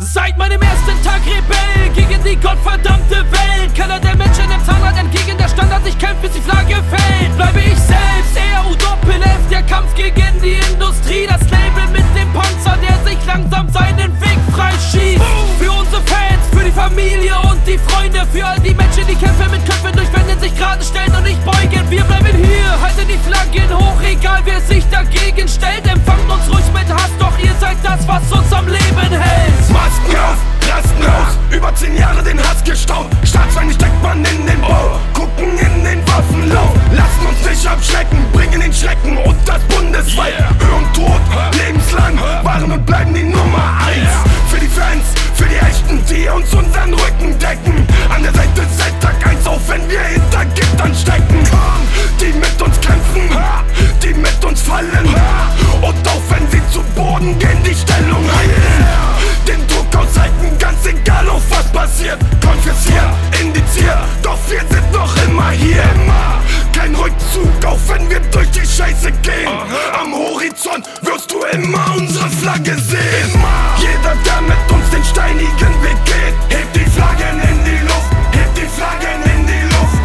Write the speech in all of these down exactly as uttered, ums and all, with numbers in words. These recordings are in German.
Seit meinem ersten Tag Rebell gegen die gottverdammte Welt. Keller der Menschen im Zahnrad entgegen der Standard. Ich kämpf, bis die Flagge fällt. Bleibe ich selbst, R U Doppel F. Der Kampf gegen die Industrie. Das Label mit dem Panzer, der sich langsam seinen Weg freischießt. Für unsere Fans, für die Familie und die Freunde. Für all die Menschen, die Kämpfe mit Köpfen durchwenden, sich gerade stellen und nicht beugen. Wir bleiben hier, halten die Flaggen hoch, egal wer sich dagegen stellt. Empfangt uns ruhig mit Hass, doch ihr seid das, was uns am Leben hält. Masken auf, Rasten raus, über zehn Jahre den Hass gestaut. Staatsfeindlich steckt man in den Bau, gucken in den Waffenlauf. Lassen uns nicht abschrecken, bringen den Schrecken und das bundesweit. Höhe und Tod, lebenslang, waren und bleiben die Nummer eins. Für die Fans, für die Echten, die uns unseren Rücken decken. An der Seite seit Tag eins, auch wenn wir hinter Gittern stecken. Die mit uns kämpfen, die mit uns fallen. Und auch wenn sie zu Boden gehen, die Stellung halten. Den Druck aushalten, ganz egal auf was passiert. Konfessiert, indiziert, doch wir sind noch immer hier. Kein Rückzug, auch wenn wir durch die Scheiße gehen. Am Horizont wirst du immer unsere Flagge sehen. Jeder, der mit uns den steinigen Weg geht, hebt die Flaggen in die Luft, hebt die Flaggen in die Luft.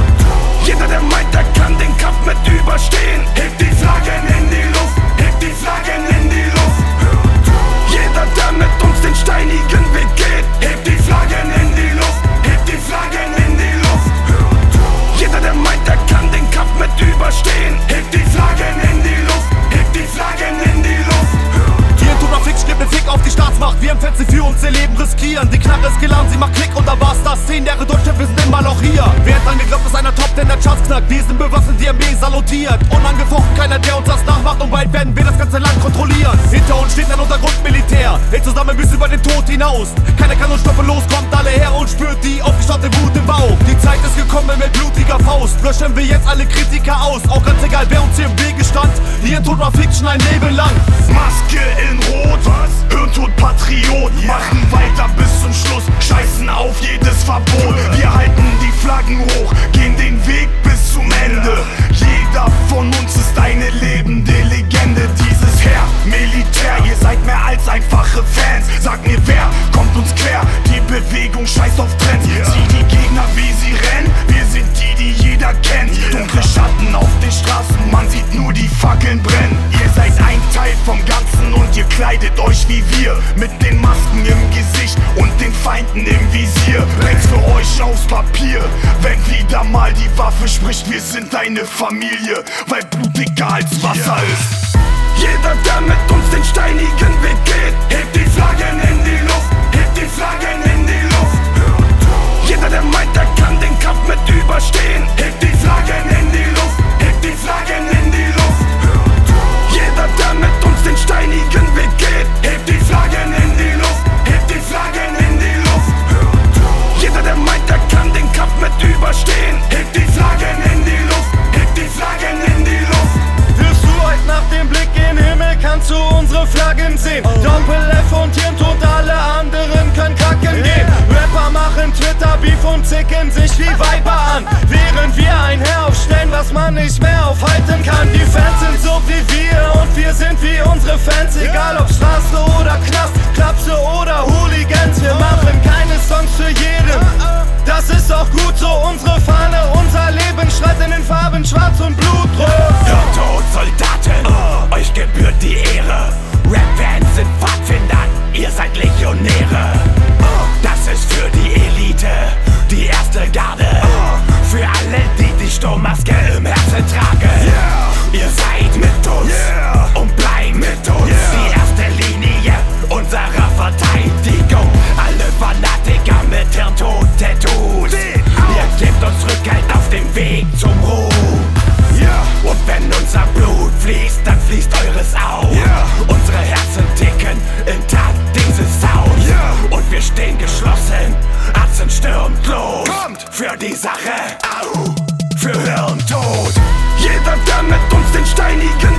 Jeder, der meint, er kann den Kampf mit überstehen, hebt die Flaggen in die Luft, hebt die Flaggen in die Luft. Jeder, der mit uns den steinigen Weg geht, hebt die Flaggen in die Luft, hebt die Flaggen in die Luft. Jeder, der meint, er kann den Kampf mit überstehen, hebt die Flaggen in die Luft, hebt die Flaggen in die Luft. Hier in Tunnelfix gibt ne Fick auf die Staatsmacht. Wir im Fernsehen für uns ihr Leben riskieren. Die Knarre ist geladen, sie macht Klick und dann war's das. Zehn Jahre Deutschland, wir sind immer noch hier. Wer hat angeglaubt, dass einer Top, denn der Charts knackt? Wir sind bewaffnet, die Armee salutiert. Unangefochten, keiner, der uns das nachmacht. Und bald werden wir das ganze Land kontrollieren. Hinter uns steht ein Untergrundmilitär. Ey, zusammen bis über den Tod hinaus. Keiner kann uns stoppen, los, kommt alle her und spürt die aufgestaute Wut im Bauch. Die Zeit ist gekommen mit blutiger Faust. Löschen wir jetzt alle Kritiker aus. Auch ganz egal, wer uns hier im Wege stand. Hier in Total Fiction ein Leben lang. Maske in Rot, was? Hirntod Patriot, yeah. Machen weiter bis zum Schluss, scheißen auf jedes Verbot. Wir halten die Flaggen hoch, gehen den Weg bis zum Ende. Jeder von uns ist eine lebende Legende. Dieses Heer, Militär, ihr seid mehr als einfache Fans. Sag mir, wer kommt uns quer? Die Bewegung scheißt auf Trends. Sieh die Gegner, wie sie rennen, wir sind die, die jeder kennt. Dunkle Schatten auf den Straßen, man sieht nur die Fackeln brennen. Ihr seid ein Teil vom Ganzen und ihr kleidet euch wie wir. Mit den Masken im Gesicht und den Feinden im Visier. Brennt's für euch aufs Papier, wenn wieder mal die Waffe spricht. Wir sind eine Familie, weil Blut dicker als Wasser ist. Jeder, der mit uns den steinigen Weg geht, hebt die Flaggen in die Luft, hebt die Flaggen in die Luft. Jeder, der meint, er kann den Kampf mit überstehen, hebt die Flaggen in die Luft, hebt die Flaggen in die Luft. Jeder, der mit uns den steinigen Weg geht, hebt die Flaggen in die Luft, hebt die Flaggen in die Luft. Jeder, der meint, er kann den Kampf mit überstehen, hebt die Flaggen in die Luft, hebt die Flaggen in die Luft. Wirst du heute nach dem Blick in den Himmel, kannst du unsere Flaggen sehen. Doppel F und Hirntod, alle anderen können kacken gehen. Rapper machen Twitter-Beef und zicken sich wie Weiber an, während wir ein Heer aufstellen, was man nicht mehr aufhalten kann. Die Fans sind so wie wir und wir sind wie unsere Fans. Egal ob Straße oder Knast, Klapse oder Hooligans. Wir machen keine Songs für jeden, das ist auch gut so. Unsere Fahne, unser Leben schreit in den Farben schwarz und blutrot. Hirntod, Soldaten, oh, euch gebührt die Ehre. Rap-Fans sind Pfadfinder, ihr seid Legionäre. Oh, das ist für die Elite, die erste Garde. Oh, für alle, die die Sturmmaske im Herzen tragen. Yeah. Ihr seid mit uns, yeah, und bleibt mit uns. Yeah. Die erste Linie unserer Verteidigung. Alle Fanatiker mit Hirntod-Tattoos. Ihr gebt uns Rückhalt auf dem Weg zum Ruhm. Yeah. Und wenn unser Blut fließt, dann fließt eures auch. Yeah. Unsere Herzen ticken im Takt dieses Sounds. Yeah. Und wir stehen geschlossen, Arzen stürmt los. Kommt für die Sache, au, für Hirntod. Jeder, der mit uns den steinigen